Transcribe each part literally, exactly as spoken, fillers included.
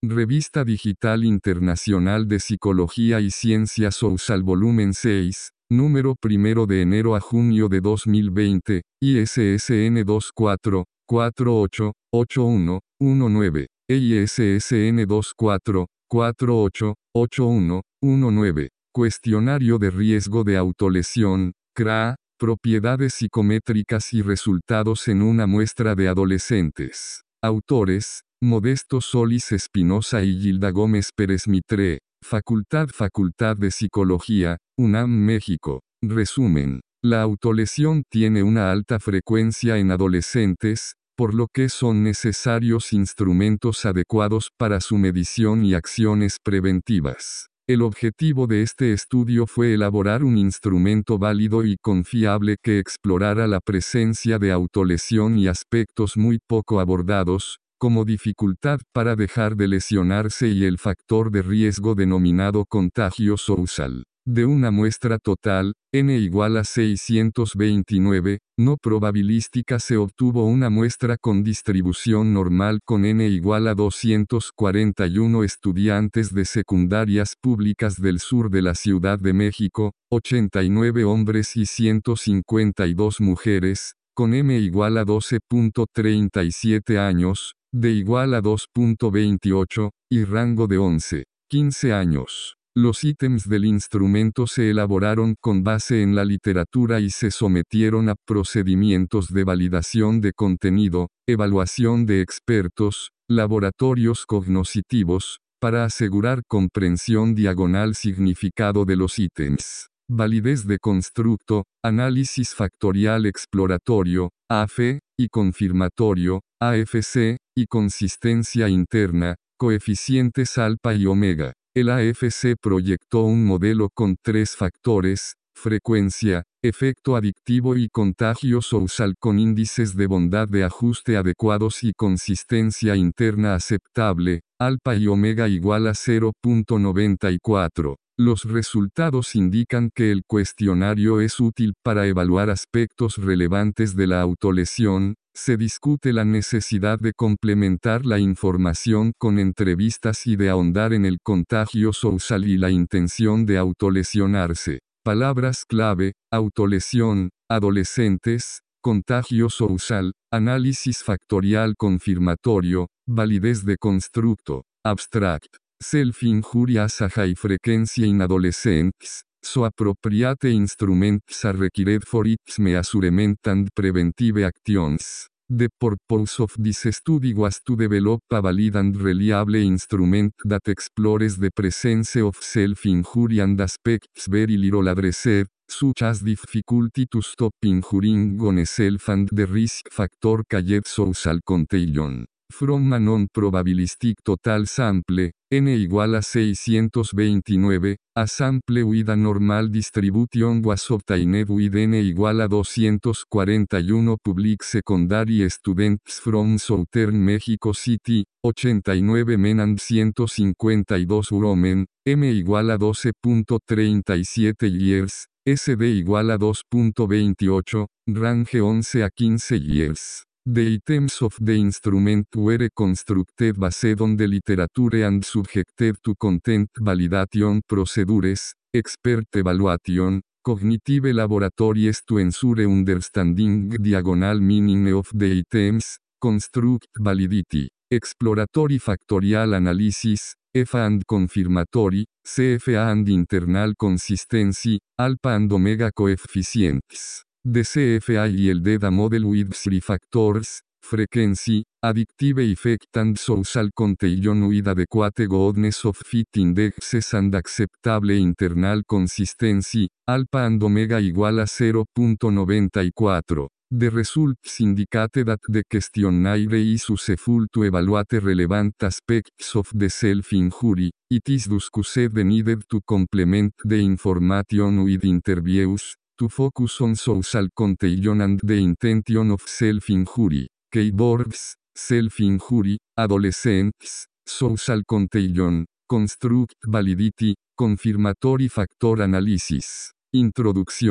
Revista Digital Internacional de Psicología y Ciencias Social Volumen seis, número primero de enero a junio de dos mil veinte, I S S N dos cuatro cuatro ocho ocho uno uno nueve, e I S S N dos cuatro cuatro ocho ocho uno uno nueve, Cuestionario de Riesgo de Autolesión, C R A, Propiedades Psicométricas y Resultados en una muestra de adolescentes. Autores, Modesto Solís Espinosa y Gilda Gómez Pérez Mitre, Facultad Facultad de Psicología, UNAM México. Resumen. La autolesión tiene una alta frecuencia en adolescentes, por lo que son necesarios instrumentos adecuados para su medición y acciones preventivas. El objetivo de este estudio fue elaborar un instrumento válido y confiable que explorara la presencia de autolesión y aspectos muy poco abordados, como dificultad para dejar de lesionarse y el factor de riesgo denominado contagio social. De una muestra total, n igual a seiscientos veintinueve, no probabilística, se obtuvo una muestra con distribución normal con n igual a doscientos cuarenta y uno estudiantes de secundarias públicas del sur de la Ciudad de México, ochenta y nueve hombres y ciento cincuenta y dos mujeres, con m igual a doce punto treinta y siete años, d igual a dos punto veintiocho, y rango de once a quince años. Los ítems del instrumento se elaboraron con base en la literatura y se sometieron a procedimientos de validación de contenido, evaluación de expertos, laboratorios cognoscitivos, para asegurar comprensión diagonal significado de los ítems. Validez de constructo, análisis factorial exploratorio, A F E, y confirmatorio, A F C, y consistencia interna, coeficientes alfa y omega. El A F C proyectó un modelo con tres factores: frecuencia, efecto adictivo y contagio social con índices de bondad de ajuste adecuados y consistencia interna aceptable, alfa y omega igual a cero punto noventa y cuatro. Los resultados indican que el cuestionario es útil para evaluar aspectos relevantes de la autolesión. Se discute la necesidad de complementar la información con entrevistas y de ahondar en el contagio social y la intención de autolesionarse. Palabras clave: autolesión, adolescentes, contagio social, análisis factorial confirmatorio, validez de constructo. Abstract. Self-injuria a high frequency in adolescents, so appropriate instruments are required for its measurement and preventive actions. The purpose of this study was to develop a valid and reliable instrument that explores the presence of self-injury and aspects very little addressed, such as difficulty to stop injuring oneself and the risk factor called social contagion. From a non-probabilistic total sample, n igual a seiscientos veintinueve, a sample with a normal distribution was obtained with n igual a doscientos cuarenta y uno public secondary students from Southern Mexico City, ochenta y nueve men and ciento cincuenta y dos women, m igual a doce punto treinta y siete years, S D igual a dos punto veintiocho, range once a quince years. The items of the instrument were constructed based on the literature and subjected to content validation procedures, expert evaluation, cognitive laboratories to ensure understanding diagonal meaning of the items, construct validity, exploratory factorial analysis, F A and confirmatory, C F A and internal consistency, alpha and omega coefficients. The C F A yielded a model with three factors: frequency, addictive effect and social contagion with adequate goodness of fit indexes and acceptable internal consistency, alpha and omega igual a cero punto noventa y cuatro. The results indicate that the questionnaire is useful to evaluate relevant aspects of the self-injury. It is discussed the need to complement the information with interviews, to focus on social contagion and the intention of self-injury. Keywords: self-injury, adolescents, social contagion, construct validity, confirmatory factor analysis. Introducción.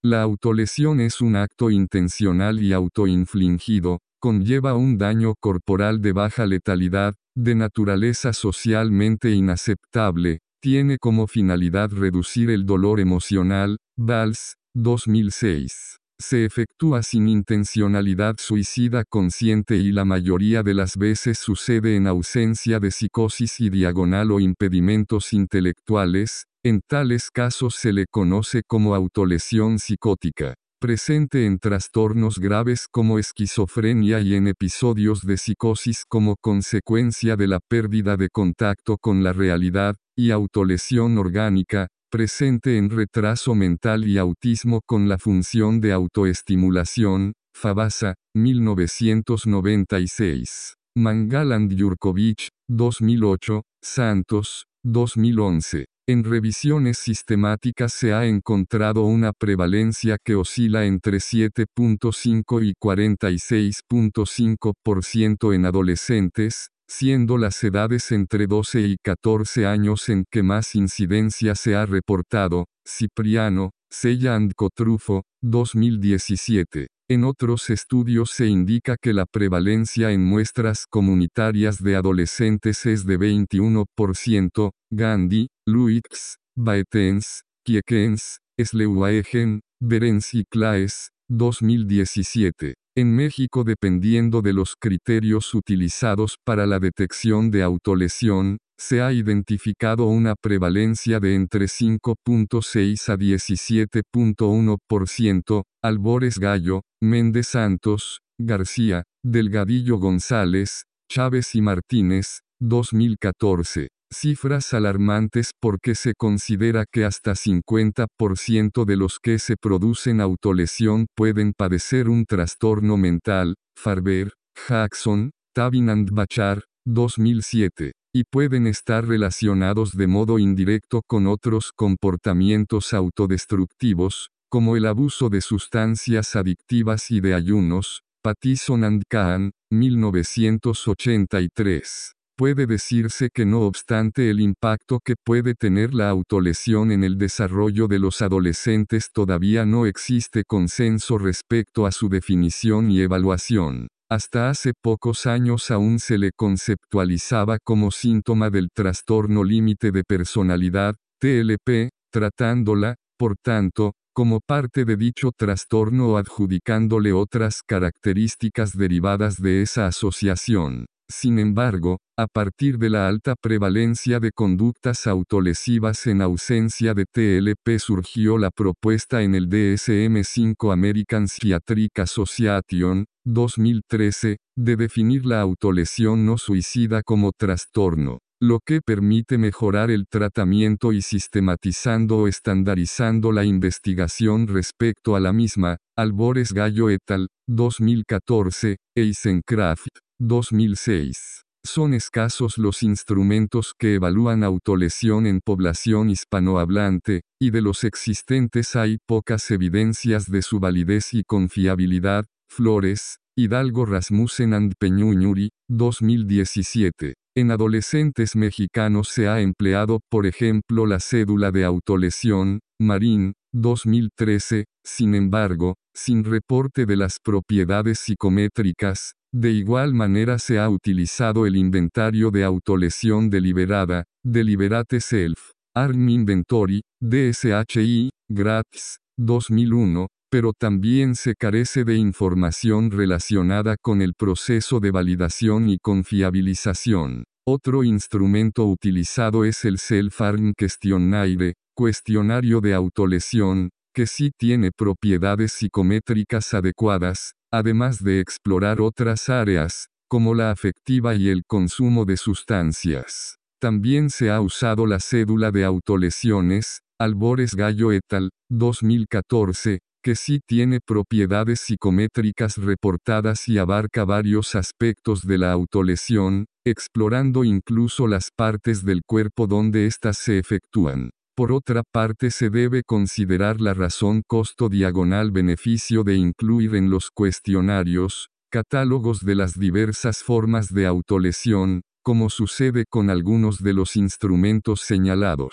La autolesión es un acto intencional y autoinfligido, conlleva un daño corporal de baja letalidad, de naturaleza socialmente inaceptable, tiene como finalidad reducir el dolor emocional. Valls, dos mil seis. Se efectúa sin intencionalidad suicida consciente y la mayoría de las veces sucede en ausencia de psicosis y diagonal o impedimentos intelectuales. En tales casos se le conoce como autolesión psicótica. Presente en trastornos graves como esquizofrenia y en episodios de psicosis como consecuencia de la pérdida de contacto con la realidad, y autolesión orgánica, presente en retraso mental y autismo con la función de autoestimulación. Fabasa, mil novecientos noventa y seis. Mangaland-Yurkovich, dos mil ocho, Santos, dos mil once. En revisiones sistemáticas se ha encontrado una prevalencia que oscila entre siete punto cinco y cuarenta y seis punto cinco por ciento en adolescentes, siendo las edades entre doce y catorce años en que más incidencia se ha reportado. Cipriano, Sella and Cotrufo, dos mil diecisiete. En otros estudios se indica que la prevalencia en muestras comunitarias de adolescentes es de veintiuno por ciento. Gandhi, Luix, Baetens, Kiekens, Sleuaegen, Berens y Claes, dos mil diecisiete. En México, dependiendo de los criterios utilizados para la detección de autolesión, se ha identificado una prevalencia de entre cinco punto seis a diecisiete punto uno por ciento. Albores Gallo, Méndez Santos, García, Delgadillo González, Chávez y Martínez, dos mil catorce. Cifras alarmantes porque se considera que hasta cincuenta por ciento de los que se producen autolesión pueden padecer un trastorno mental. Farber, Jackson, Tabin and Bachar, dos mil siete. Y pueden estar relacionados de modo indirecto con otros comportamientos autodestructivos, como el abuso de sustancias adictivas y de ayunos. Pattison and Kahn, mil novecientos ochenta y tres. Puede decirse que no obstante el impacto que puede tener la autolesión en el desarrollo de los adolescentes todavía no existe consenso respecto a su definición y evaluación. Hasta hace pocos años aún se le conceptualizaba como síntoma del trastorno límite de personalidad, T L P, tratándola, por tanto, como parte de dicho trastorno o adjudicándole otras características derivadas de esa asociación. Sin embargo, a partir de la alta prevalencia de conductas autolesivas en ausencia de T L P surgió la propuesta en el D S M cinco American Psychiatric Association, dos mil trece, de definir la autolesión no suicida como trastorno, lo que permite mejorar el tratamiento y sistematizando o estandarizando la investigación respecto a la misma. Albores Gallo et al., dos mil catorce, Eisencraft, dos mil seis. Son escasos los instrumentos que evalúan autolesión en población hispanohablante, y de los existentes hay pocas evidencias de su validez y confiabilidad. Flores, Hidalgo Rasmussen and Peñuñuri, dos mil diecisiete. En adolescentes mexicanos se ha empleado, por ejemplo, la cédula de autolesión, Marín, dos mil trece, sin embargo, sin reporte de las propiedades psicométricas. De igual manera se ha utilizado el inventario de autolesión deliberada, Deliberate Self, Arm Inventory, D S H I, Gratz, dos mil uno, pero también se carece de información relacionada con el proceso de validación y confiabilización. Otro instrumento utilizado es el Self-Harm Questionnaire, cuestionario de autolesión, que sí tiene propiedades psicométricas adecuadas, además de explorar otras áreas, como la afectiva y el consumo de sustancias. También se ha usado la cédula de autolesiones, Albores Gallo et al., dos mil catorce, que sí tiene propiedades psicométricas reportadas y abarca varios aspectos de la autolesión, explorando incluso las partes del cuerpo donde éstas se efectúan. Por otra parte, se debe considerar la razón costo diagonal beneficio de incluir en los cuestionarios, catálogos de las diversas formas de autolesión, como sucede con algunos de los instrumentos señalados.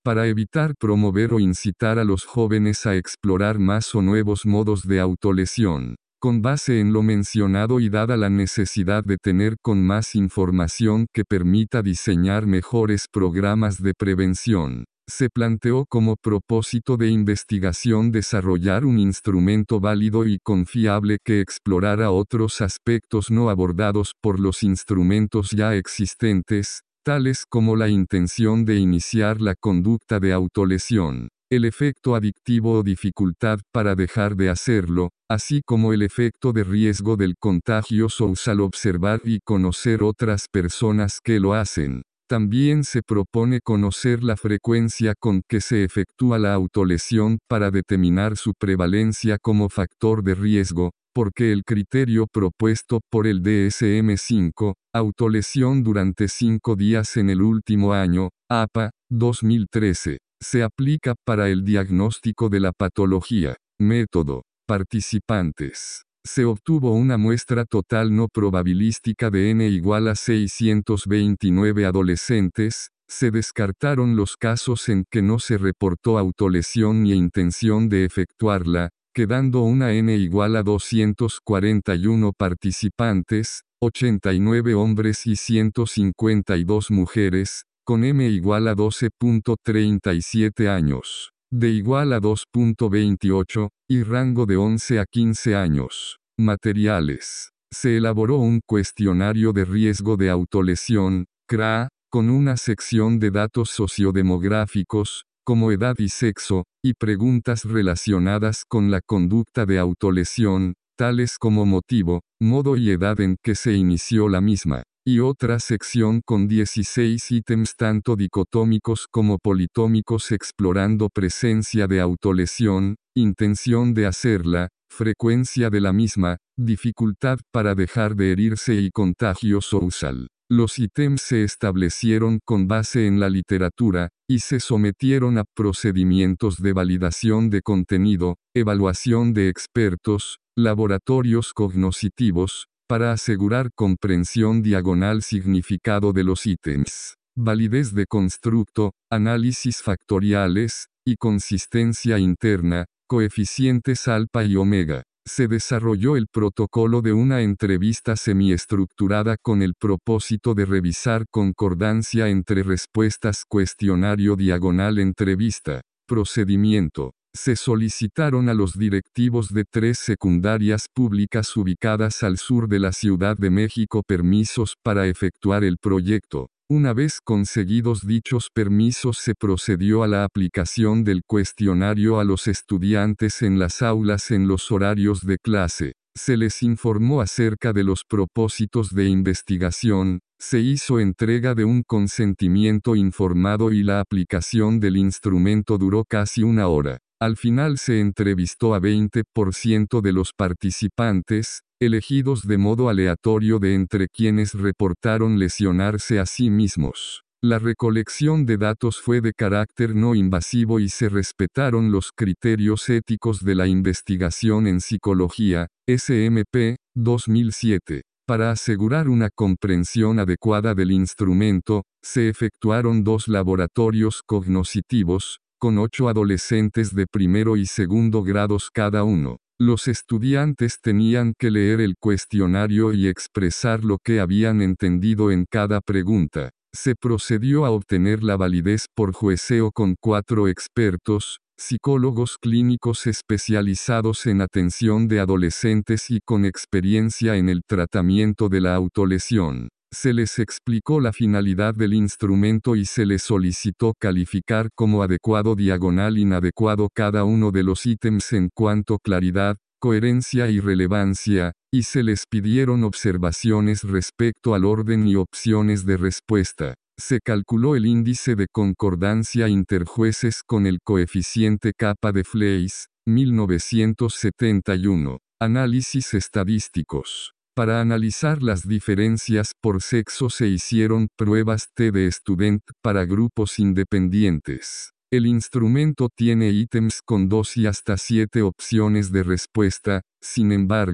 para evitar promover o incitar a los jóvenes a explorar más o nuevos modos de autolesión. Con base en lo mencionado y dada la necesidad de tener con más información que permita diseñar mejores programas de prevención, se planteó como propósito de investigación desarrollar un instrumento válido y confiable que explorara otros aspectos no abordados por los instrumentos ya existentes, tales como la intención de iniciar la conducta de autolesión, el efecto adictivo o dificultad para dejar de hacerlo, así como el efecto de riesgo del contagio social al observar y conocer otras personas que lo hacen. También se propone conocer la frecuencia con que se efectúa la autolesión para determinar su prevalencia como factor de riesgo, porque el criterio propuesto por el D S M cinco, autolesión durante cinco días en el último año, A P A, dos mil trece, se aplica para el diagnóstico de la patología. Método. Participantes. Se obtuvo una muestra total no probabilística de n igual a seiscientos veintinueve adolescentes, se descartaron los casos en que no se reportó autolesión ni intención de efectuarla, quedando una n igual a doscientos cuarenta y uno participantes, ochenta y nueve hombres y ciento cincuenta y dos mujeres, con m igual a doce punto treinta y siete años. De igual a dos punto veintiocho, y rango de once a quince años. Materiales. Se elaboró un cuestionario de riesgo de autolesión, C R A, con una sección de datos sociodemográficos, como edad y sexo, y preguntas relacionadas con la conducta de autolesión, tales como motivo, modo y edad en que se inició la misma. Y otra sección con dieciséis ítems tanto dicotómicos como politómicos explorando presencia de autolesión, intención de hacerla, frecuencia de la misma, dificultad para dejar de herirse y contagio social. Los ítems se establecieron con base en la literatura, y se sometieron a procedimientos de validación de contenido, evaluación de expertos, laboratorios cognoscitivos, para asegurar comprensión diagonal significado de los ítems, validez de constructo, análisis factoriales, y consistencia interna, coeficientes alfa y omega. Se desarrolló el protocolo de una entrevista semiestructurada con el propósito de revisar concordancia entre respuestas cuestionario diagonal entrevista. Procedimiento. Se solicitaron a los directivos de tres secundarias públicas ubicadas al sur de la Ciudad de México permisos para efectuar el proyecto. Una vez conseguidos dichos permisos se procedió a la aplicación del cuestionario a los estudiantes en las aulas en los horarios de clase. Se les informó acerca de los propósitos de investigación, se hizo entrega de un consentimiento informado y la aplicación del instrumento duró casi una hora. Al final se entrevistó a veinte por ciento de los participantes, elegidos de modo aleatorio de entre quienes reportaron lesionarse a sí mismos. La recolección de datos fue de carácter no invasivo y se respetaron los criterios éticos de la investigación en psicología, S M P, dos mil siete. Para asegurar una comprensión adecuada del instrumento, se efectuaron dos laboratorios cognoscitivos, con ocho adolescentes de primero y segundo grados cada uno. Los estudiantes tenían que leer el cuestionario y expresar lo que habían entendido en cada pregunta. Se procedió a obtener la validez por jueceo con cuatro expertos, psicólogos clínicos especializados en atención de adolescentes y con experiencia en el tratamiento de la autolesión. Se les explicó la finalidad del instrumento y se les solicitó calificar como adecuado diagonal inadecuado cada uno de los ítems en cuanto claridad, coherencia y relevancia, y se les pidieron observaciones respecto al orden y opciones de respuesta. Se calculó el índice de concordancia interjueces con el coeficiente kappa de Fleiss, mil novecientos setenta y uno. Análisis estadísticos. Para analizar las diferencias por sexo se hicieron pruebas T de Student para grupos independientes. El instrumento tiene ítems con dos y hasta siete opciones de respuesta, sin embargo,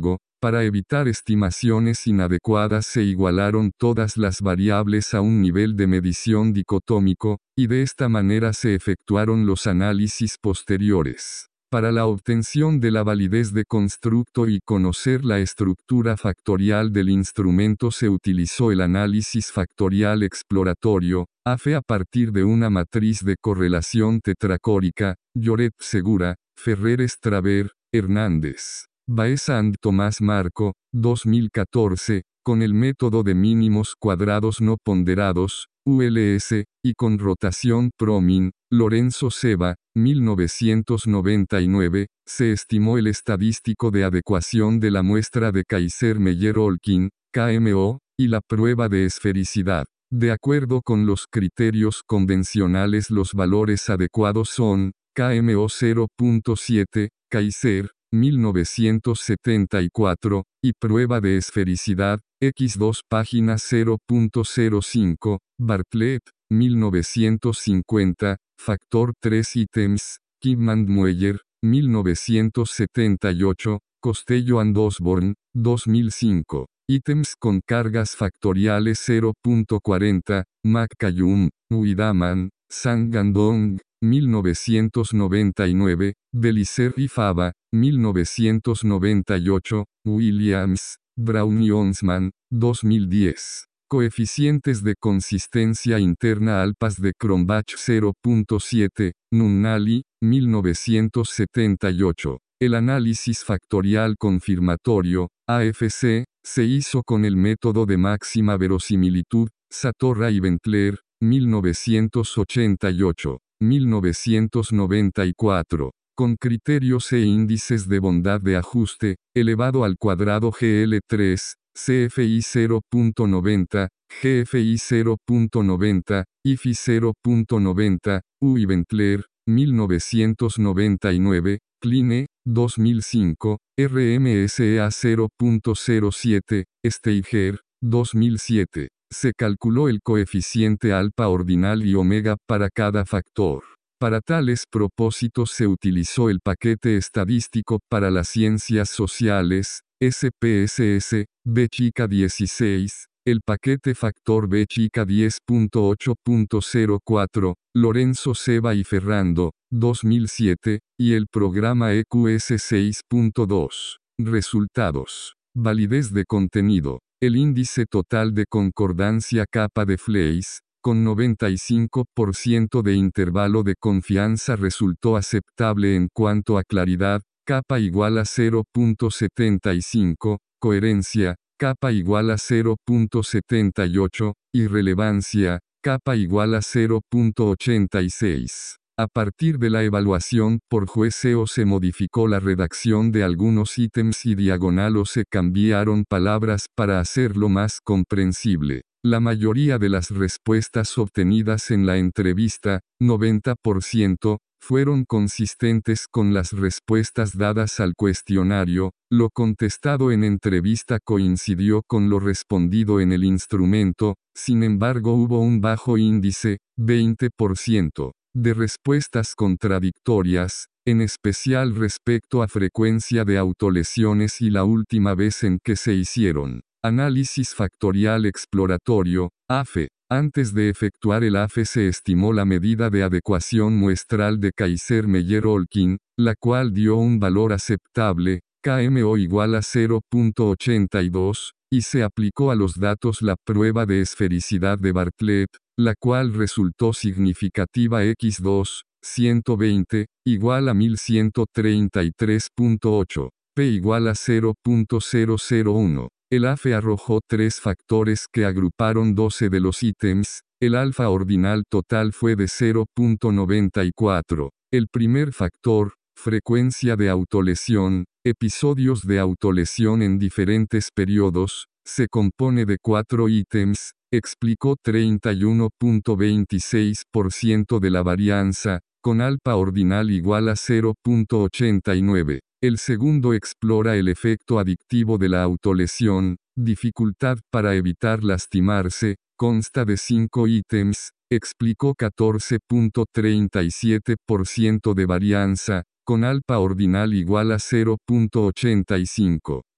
Para evitar estimaciones inadecuadas se igualaron todas las variables a un nivel de medición dicotómico, y de esta manera se efectuaron los análisis posteriores. Para la obtención de la validez de constructo y conocer la estructura factorial del instrumento se utilizó el análisis factorial exploratorio, A F E a partir de una matriz de correlación tetracórica, Lloret-Segura, Ferrer-Straver, Hernández, Baeza and Tomás Marco, dos mil catorce, con el método de mínimos cuadrados no ponderados, U L S, y con rotación Promin, Lorenzo Seba, mil novecientos noventa y nueve, se estimó el estadístico de adecuación de la muestra de Kaiser-Meyer-Olkin, K M O, y la prueba de esfericidad. De acuerdo con los criterios convencionales, los valores adecuados son K M O cero punto siete, Kaiser, mil novecientos setenta y cuatro, y prueba de esfericidad, equis dos página cero punto cero cinco, Bartlett, mil novecientos cincuenta, factor tres ítems, Kidman-Mueller, mil novecientos setenta y ocho, Costello and Osborne, dos mil cinco, ítems con cargas factoriales cero punto cuarenta, McCallum, Uidaman, Sang-Gandong, mil novecientos noventa y nueve, Belicer y Fava, mil novecientos noventa y ocho, Williams, Brown y Onsman, dos mil diez. Coeficientes de consistencia interna alpas de Cronbach cero punto siete, Nunnally, mil novecientos setenta y ocho. El análisis factorial confirmatorio, A F C, se hizo con el método de máxima verosimilitud, Satorra y Ventler, mil novecientos ochenta y ocho. mil novecientos noventa y cuatro, con criterios e índices de bondad de ajuste, elevado al cuadrado G L tres, C F I cero punto noventa, G F I cero punto noventa, I F I cero punto noventa, U y Ventler, mil novecientos noventa y nueve, Kline, dos mil cinco, R M S E A cero punto cero siete, Steiger, dos mil siete. Se calculó el coeficiente alfa ordinal y omega para cada factor. Para tales propósitos se utilizó el paquete estadístico para las ciencias sociales, S P S S, B chica dieciséis, el paquete factor B chica diez punto ocho punto cero cuatro, Lorenzo Seba y Ferrando, dos mil siete, y el programa E Q S seis punto dos. Resultados. Validez de contenido. El índice total de concordancia capa de Fleiss, con noventa y cinco por ciento de intervalo de confianza resultó aceptable en cuanto a claridad, capa igual a cero punto setenta y cinco, coherencia, capa igual a cero punto setenta y ocho, irrelevancia, capa igual a cero punto ochenta y seis. A partir de la evaluación por jueceo se modificó la redacción de algunos ítems y diagonal o se cambiaron palabras para hacerlo más comprensible. La mayoría de las respuestas obtenidas en la entrevista, noventa por ciento, fueron consistentes con las respuestas dadas al cuestionario, lo contestado en entrevista coincidió con lo respondido en el instrumento, sin embargo hubo un bajo índice, veinte por ciento. De respuestas contradictorias, en especial respecto a frecuencia de autolesiones y la última vez en que se hicieron. Análisis factorial exploratorio, A F E. Antes de efectuar el A F E se estimó la medida de adecuación muestral de Kaiser-Meyer-Olkin, la cual dio un valor aceptable, K M O igual a cero punto ochenta y dos, y se aplicó a los datos la prueba de esfericidad de Bartlett, la cual resultó significativa equis dos, ciento veinte, igual a mil ciento treinta y tres punto ocho, P igual a cero punto cero cero uno. El A F E arrojó tres factores que agruparon doce de los ítems, el alfa ordinal total fue de cero punto noventa y cuatro. El primer factor, frecuencia de autolesión, episodios de autolesión en diferentes periodos, se compone de cuatro ítems, explicó treinta y uno punto veintiséis por ciento de la varianza, con alfa ordinal igual a cero punto ochenta y nueve. El segundo explora el efecto adictivo de la autolesión, dificultad para evitar lastimarse, consta de cinco ítems, explicó catorce punto treinta y siete por ciento de varianza, con alfa ordinal igual a cero punto ochenta y cinco.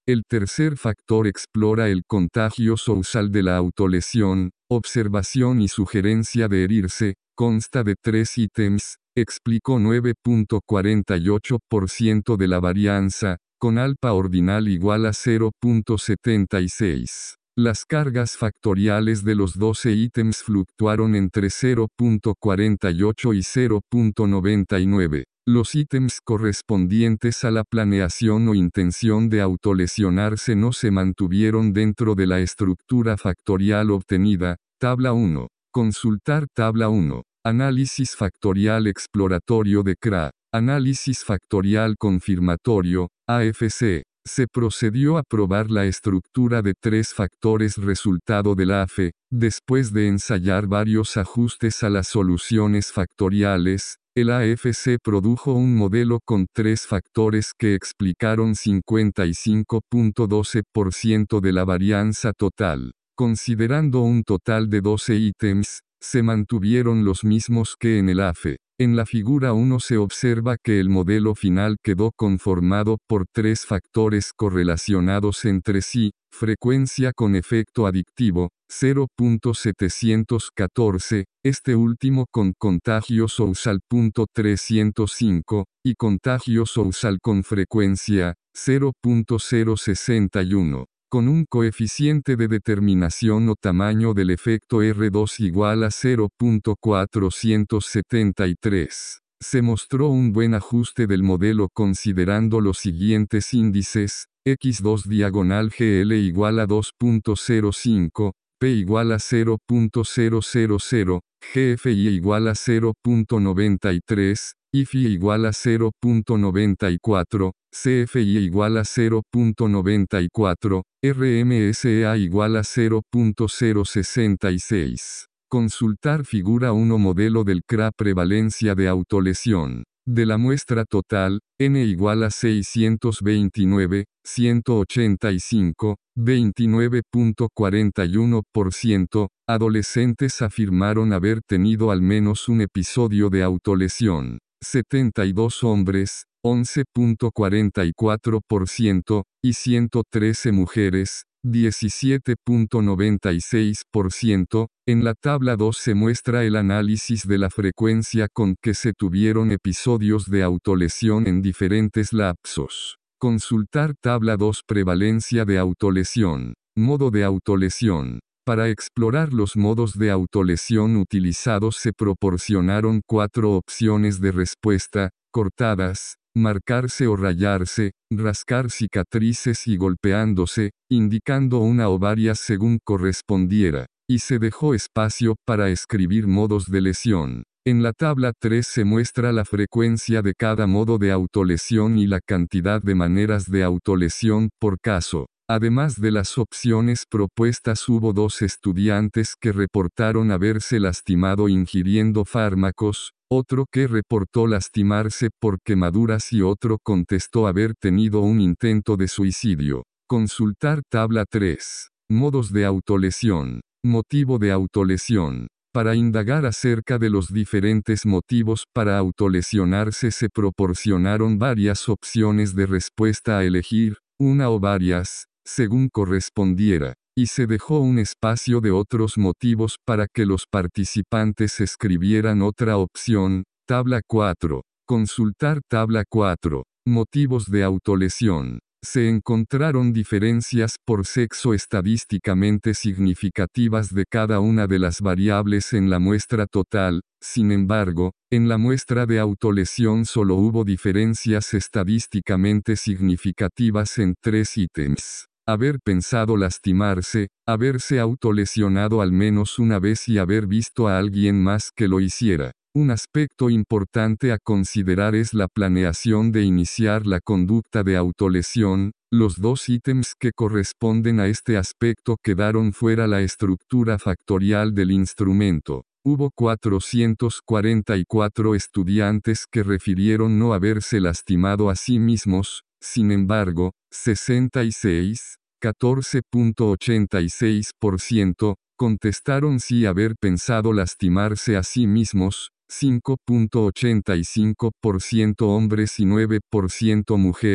El tercer factor explora el contagio social de la autolesión, observación y sugerencia de herirse, consta de tres ítems, explicó nueve punto cuarenta y ocho por ciento de la varianza, con alfa ordinal igual a cero punto setenta y seis. Las cargas factoriales de los doce ítems fluctuaron entre cero punto cuarenta y ocho y cero punto noventa y nueve. Los ítems correspondientes a la planeación o intención de autolesionarse no se mantuvieron dentro de la estructura factorial obtenida. Tabla uno. Consultar tabla uno. Análisis factorial exploratorio de C R A. Análisis factorial confirmatorio, A F C. Se procedió a probar la estructura de tres factores resultado del A F E, después de ensayar varios ajustes a las soluciones factoriales. El A F C produjo un modelo con tres factores que explicaron cincuenta y cinco punto doce por ciento de la varianza total. Considerando un total de doce ítems, se mantuvieron los mismos que en el A F E. En la figura uno se observa que el modelo final quedó conformado por tres factores correlacionados entre sí: frecuencia con efecto adictivo, cero punto setecientos catorce, este último con contagio social punto trescientos cinco, y contagio social con frecuencia, cero punto cero sesenta y uno. Con un coeficiente de determinación o tamaño del efecto R dos igual a cero punto cuatrocientos setenta y tres. Se mostró un buen ajuste del modelo considerando los siguientes índices: equis dos diagonal G L igual a dos punto cero cinco, P igual a cero punto cero cero cero, G F I igual a cero punto noventa y tres, I F I igual a cero punto noventa y cuatro, C F I igual a cero punto noventa y cuatro, R M S E A igual a cero punto cero sesenta y seis. Consultar figura uno. Modelo del C R A. Prevalencia de autolesión. De la muestra total, N igual a seiscientos veintinueve, ciento ochenta y cinco, veintinueve punto cuarenta y uno por ciento, adolescentes afirmaron haber tenido al menos un episodio de autolesión. setenta y dos hombres, once punto cuarenta y cuatro por ciento, y ciento trece mujeres, diecisiete punto noventa y seis por ciento. En la tabla dos se muestra el análisis de la frecuencia con que se tuvieron episodios de autolesión en diferentes lapsos. Consultar tabla dos. Prevalencia de autolesión. Modo de autolesión. Para explorar los modos de autolesión utilizados se proporcionaron cuatro opciones de respuesta: cortadas, marcarse o rayarse, rascar cicatrices y golpeándose, indicando una o varias según correspondiera, y se dejó espacio para escribir modos de lesión. En la tabla tres se muestra la frecuencia de cada modo de autolesión y la cantidad de maneras de autolesión por caso. Además de las opciones propuestas, hubo dos estudiantes que reportaron haberse lastimado ingiriendo fármacos, otro que reportó lastimarse por quemaduras y otro contestó haber tenido un intento de suicidio. Consultar tabla tres. Modos de autolesión. Motivo de autolesión. Para indagar acerca de los diferentes motivos para autolesionarse se proporcionaron varias opciones de respuesta a elegir, una o varias, según correspondiera, y se dejó un espacio de otros motivos para que los participantes escribieran otra opción. Tabla cuatro. Consultar tabla cuatro. Motivos de autolesión. Se encontraron diferencias por sexo estadísticamente significativas de cada una de las variables en la muestra total. Sin embargo, en la muestra de autolesión solo hubo diferencias estadísticamente significativas en tres ítems: haber pensado lastimarse, haberse autolesionado al menos una vez y haber visto a alguien más que lo hiciera. Un aspecto importante a considerar es la planeación de iniciar la conducta de autolesión. Los dos ítems que corresponden a este aspecto quedaron fuera la estructura factorial del instrumento. Hubo cuatrocientos cuarenta y cuatro estudiantes que refirieron no haberse lastimado a sí mismos. Sin embargo, sesenta y seis, catorce punto ochenta y seis por ciento, contestaron sí haber pensado lastimarse a sí mismos, cinco punto ochenta y cinco por ciento hombres y nueve por ciento mujeres,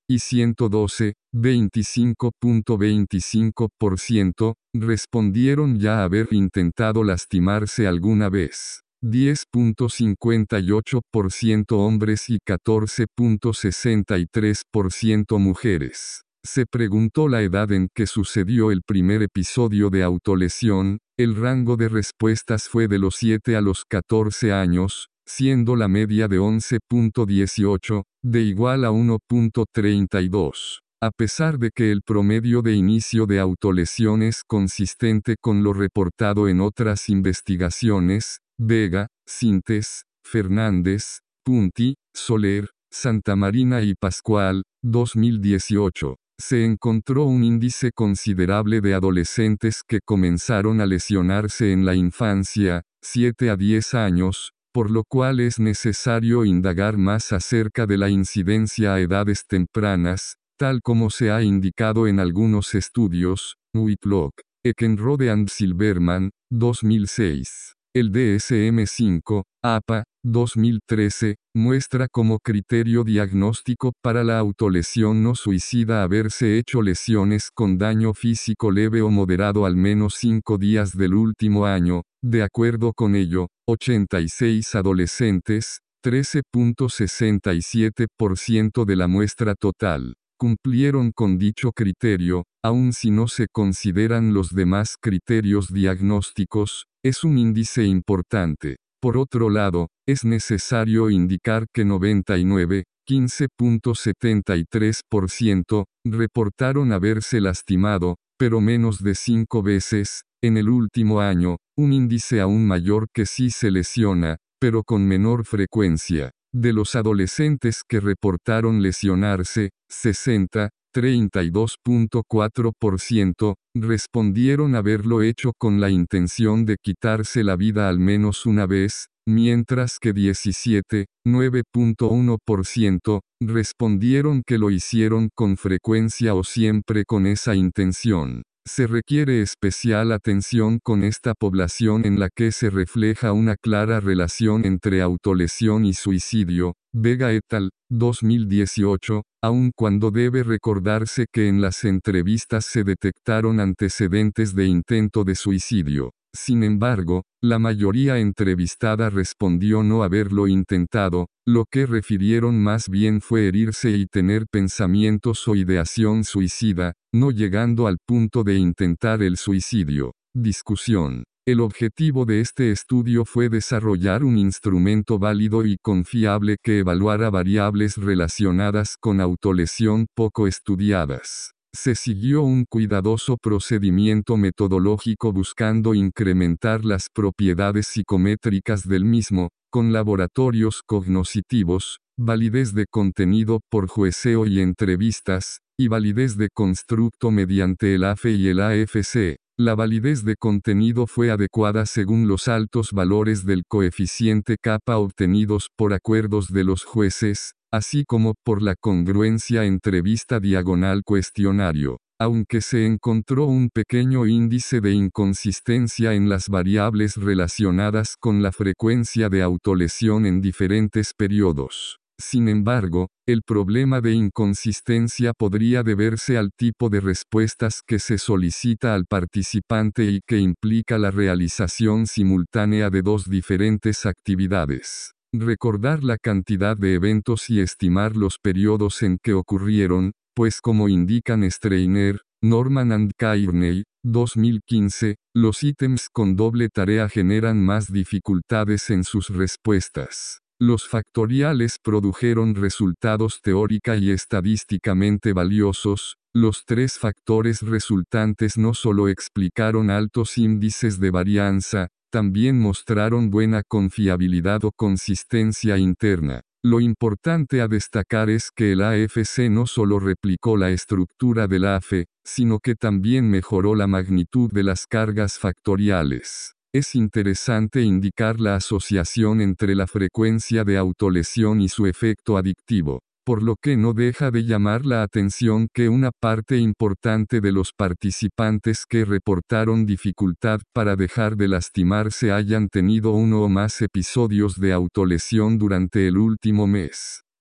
y ciento doce, veinticinco punto veinticinco por ciento, respondieron ya haber intentado lastimarse alguna vez. diez punto cincuenta y ocho por ciento hombres y catorce punto sesenta y tres por ciento mujeres. Se preguntó la edad en que sucedió el primer episodio de autolesión. El rango de respuestas fue de los siete a los catorce años, siendo la media de once punto dieciocho, de igual a uno punto treinta y dos. A pesar de que el promedio de inicio de autolesión es consistente con lo reportado en otras investigaciones, Vega, Sintes, Fernández, Punti, Soler, Santamarina y Pascual, dos mil dieciocho. Se encontró un índice considerable de adolescentes que comenzaron a lesionarse en la infancia, siete a diez años, por lo cual es necesario indagar más acerca de la incidencia a edades tempranas, tal como se ha indicado en algunos estudios. Whitlock, Eckenrode and Silverman, dos mil seis. El D S M cinco, A P A, dos mil trece, muestra como criterio diagnóstico para la autolesión no suicida haberse hecho lesiones con daño físico leve o moderado al menos cinco días del último año. De acuerdo con ello, ochenta y seis adolescentes, trece punto sesenta y siete por ciento de la muestra total, cumplieron con dicho criterio, aun si no se consideran los demás criterios diagnósticos. Es un índice importante. Por otro lado, es necesario indicar que noventa y nueve, quince punto setenta y tres por ciento, reportaron haberse lastimado, pero menos de cinco veces, en el último año, un índice aún mayor que si se lesiona, pero con menor frecuencia. De los adolescentes que reportaron lesionarse, sesenta, treinta y dos punto cuatro por ciento, respondieron haberlo hecho con la intención de quitarse la vida al menos una vez, mientras que diecisiete, nueve punto uno por ciento, respondieron que lo hicieron con frecuencia o siempre con esa intención. Se requiere especial atención con esta población en la que se refleja una clara relación entre autolesión y suicidio. Vega et al. dos mil dieciocho, aun cuando debe recordarse que en las entrevistas se detectaron antecedentes de intento de suicidio. Sin embargo, la mayoría entrevistada respondió no haberlo intentado, lo que refirieron más bien fue herirse y tener pensamientos o ideación suicida, no llegando al punto de intentar el suicidio. Discusión. El objetivo de este estudio fue desarrollar un instrumento válido y confiable que evaluara variables relacionadas con autolesión poco estudiadas. Se siguió un cuidadoso procedimiento metodológico buscando incrementar las propiedades psicométricas del mismo, con laboratorios cognoscitivos, validez de contenido por jueceo y entrevistas, y validez de constructo mediante el A F E y el A F C. La validez de contenido fue adecuada según los altos valores del coeficiente kappa obtenidos por acuerdos de los jueces, así como por la congruencia entrevista diagonal cuestionario. Aunque se encontró un pequeño índice de inconsistencia en las variables relacionadas con la frecuencia de autolesión en diferentes periodos. Sin embargo, el problema de inconsistencia podría deberse al tipo de respuestas que se solicita al participante y que implica la realización simultánea de dos diferentes actividades. Recordar la cantidad de eventos y estimar los periodos en que ocurrieron, pues como indican Streiner, Norman and Kearney, dos mil quince, los ítems con doble tarea generan más dificultades en sus respuestas. Los factoriales produjeron resultados teórica y estadísticamente valiosos. Los tres factores resultantes no solo explicaron altos índices de varianza, también mostraron buena confiabilidad o consistencia interna. Lo importante a destacar es que el A F C no solo replicó la estructura del A F E, sino que también mejoró la magnitud de las cargas factoriales. Es interesante indicar la asociación entre la frecuencia de autolesión y su efecto adictivo, por lo que no deja de llamar la atención que una parte importante de los participantes que reportaron dificultad para dejar de lastimarse hayan tenido uno o más episodios de autolesión durante el último mes.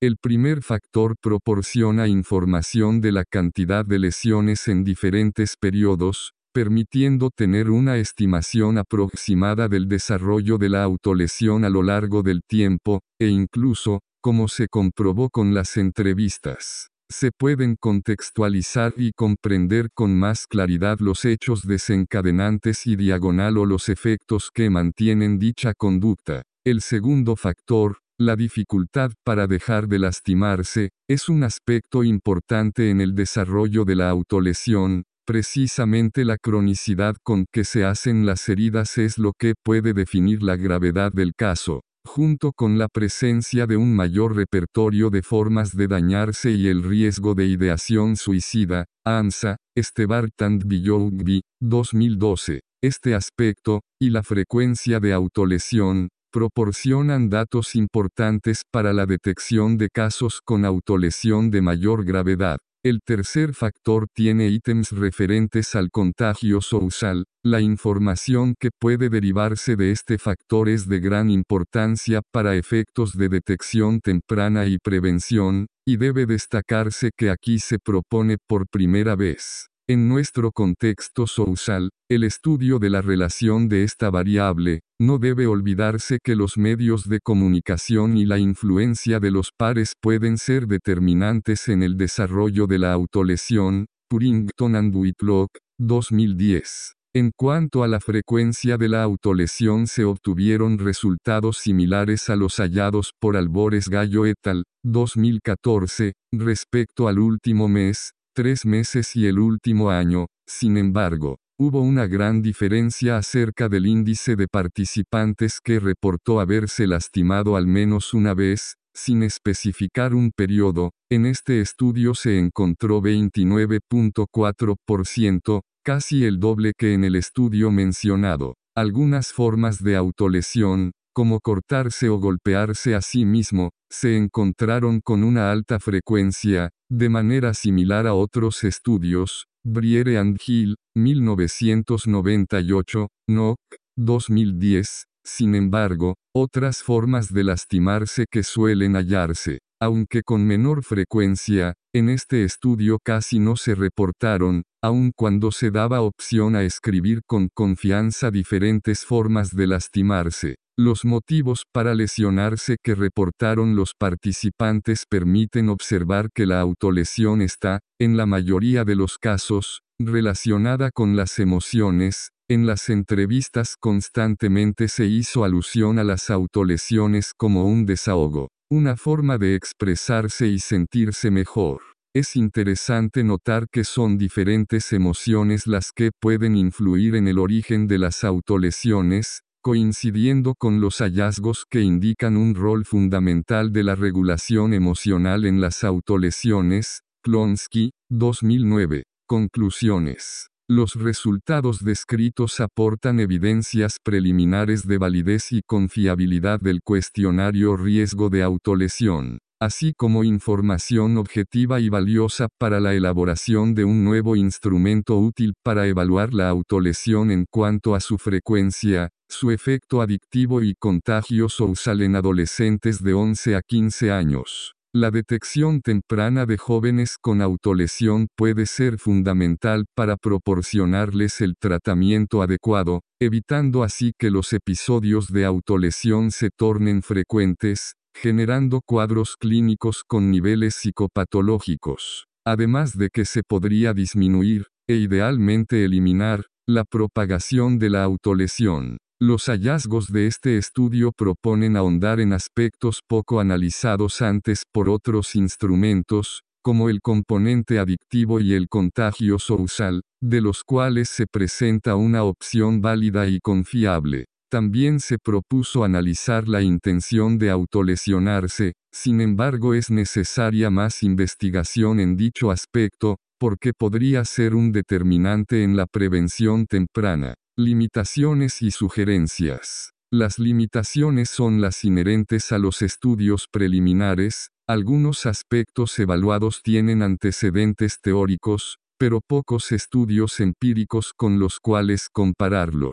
El primer factor proporciona información de la cantidad de lesiones en diferentes periodos, permitiendo tener una estimación aproximada del desarrollo de la autolesión a lo largo del tiempo, e incluso, como se comprobó con las entrevistas, se pueden contextualizar y comprender con más claridad los hechos desencadenantes y diagonal o los efectos que mantienen dicha conducta. El segundo factor, la dificultad para dejar de lastimarse, es un aspecto importante en el desarrollo de la autolesión. Precisamente la cronicidad con que se hacen las heridas es lo que puede definir la gravedad del caso, junto con la presencia de un mayor repertorio de formas de dañarse y el riesgo de ideación suicida. AMSA, Estebartand Billougby, dos mil doce. Este aspecto, y la frecuencia de autolesión, proporcionan datos importantes para la detección de casos con autolesión de mayor gravedad. El tercer factor tiene ítems referentes al contagio social. La información que puede derivarse de este factor es de gran importancia para efectos de detección temprana y prevención, y debe destacarse que aquí se propone por primera vez, en nuestro contexto social, el estudio de la relación de esta variable. No debe olvidarse que los medios de comunicación y la influencia de los pares pueden ser determinantes en el desarrollo de la autolesión. Purington and Whitlock, dos mil diez. En cuanto a la frecuencia de la autolesión, se obtuvieron resultados similares a los hallados por Albores Gallo et al. dos mil catorce, respecto al último mes, tres meses y el último año. Sin embargo, hubo una gran diferencia acerca del índice de participantes que reportó haberse lastimado al menos una vez, sin especificar un periodo. En este estudio se encontró veintinueve punto cuatro por ciento, casi el doble que en el estudio mencionado. Algunas formas de autolesión, como cortarse o golpearse a sí mismo, se encontraron con una alta frecuencia, de manera similar a otros estudios. Briere and Hill, mil novecientos noventa y ocho, Nock, dos mil diez. Sin embargo, otras formas de lastimarse que suelen hallarse, aunque con menor frecuencia, en este estudio casi no se reportaron, aun cuando se daba opción a escribir con confianza diferentes formas de lastimarse. Los motivos para lesionarse que reportaron los participantes permiten observar que la autolesión está, en la mayoría de los casos, relacionada con las emociones. En las entrevistas constantemente se hizo alusión a las autolesiones como un desahogo, una forma de expresarse y sentirse mejor. Es interesante notar que son diferentes emociones las que pueden influir en el origen de las autolesiones, coincidiendo con los hallazgos que indican un rol fundamental de la regulación emocional en las autolesiones. Klonsky, dos mil nueve. Conclusiones. Los resultados descritos aportan evidencias preliminares de validez y confiabilidad del cuestionario riesgo de autolesión, así como información objetiva y valiosa para la elaboración de un nuevo instrumento útil para evaluar la autolesión en cuanto a su frecuencia, su efecto adictivo y contagio social en adolescentes de once a quince años. La detección temprana de jóvenes con autolesión puede ser fundamental para proporcionarles el tratamiento adecuado, evitando así que los episodios de autolesión se tornen frecuentes, generando cuadros clínicos con niveles psicopatológicos. Además de que se podría disminuir, e idealmente eliminar, la propagación de la autolesión. Los hallazgos de este estudio proponen ahondar en aspectos poco analizados antes por otros instrumentos, como el componente adictivo y el contagio social, de los cuales se presenta una opción válida y confiable. También se propuso analizar la intención de autolesionarse. Sin embargo, es necesaria más investigación en dicho aspecto, porque podría ser un determinante en la prevención temprana. Limitaciones y sugerencias. Las limitaciones son las inherentes a los estudios preliminares. Algunos aspectos evaluados tienen antecedentes teóricos, pero pocos estudios empíricos con los cuales compararlos.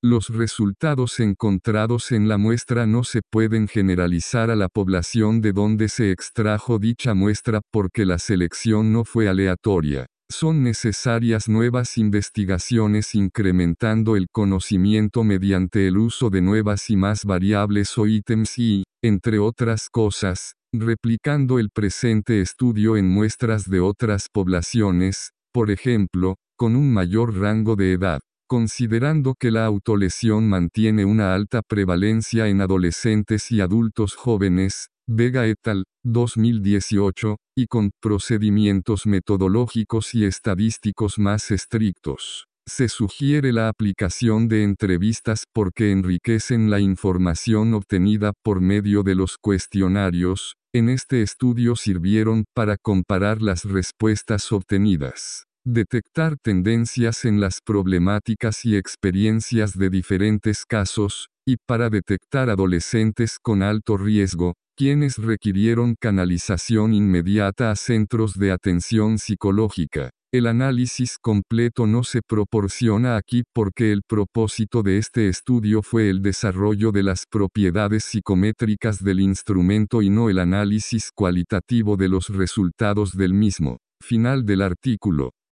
Los resultados encontrados en la muestra no se pueden generalizar a la población de donde se extrajo dicha muestra porque la selección no fue aleatoria. Son necesarias nuevas investigaciones incrementando el conocimiento mediante el uso de nuevas y más variables o ítems y, entre otras cosas, replicando el presente estudio en muestras de otras poblaciones, por ejemplo, con un mayor rango de edad. Considerando que la autolesión mantiene una alta prevalencia en adolescentes y adultos jóvenes, Vega et al. dos mil dieciocho, y con procedimientos metodológicos y estadísticos más estrictos, se sugiere la aplicación de entrevistas porque enriquecen la información obtenida por medio de los cuestionarios. En este estudio sirvieron para comparar las respuestas obtenidas, detectar tendencias en las problemáticas y experiencias de diferentes casos, y para detectar adolescentes con alto riesgo, quienes requirieron canalización inmediata a centros de atención psicológica. El análisis completo no se proporciona aquí porque el propósito de este estudio fue el desarrollo de las propiedades psicométricas del instrumento y no el análisis cualitativo de los resultados del mismo. Final del artículo.